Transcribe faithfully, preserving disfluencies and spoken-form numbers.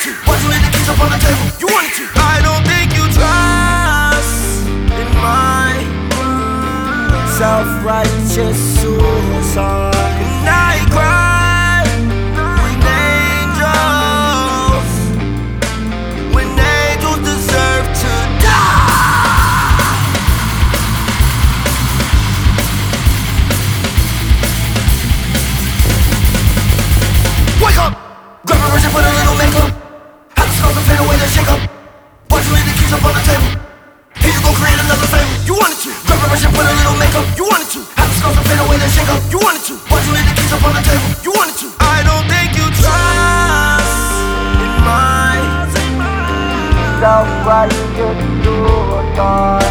to. Why'd you leave the keys up on the table? You wanted to. I don't think you trust in my self-righteous suicide. And I cry with angels when angels deserve to die. Wake up! Grab a brush and put a little makeup. Have the scars and fade away the shake-up. Why'd you leave the keys up on the table? Here you go, create another fable. You wanted to. Grab a brush and put a little makeup. You wanted to. Have the scars and fade away the shake-up. You wanted to. Why'd you leave the keys up on the table? You wanted to. I don't think you trust in my self-righteous suicide.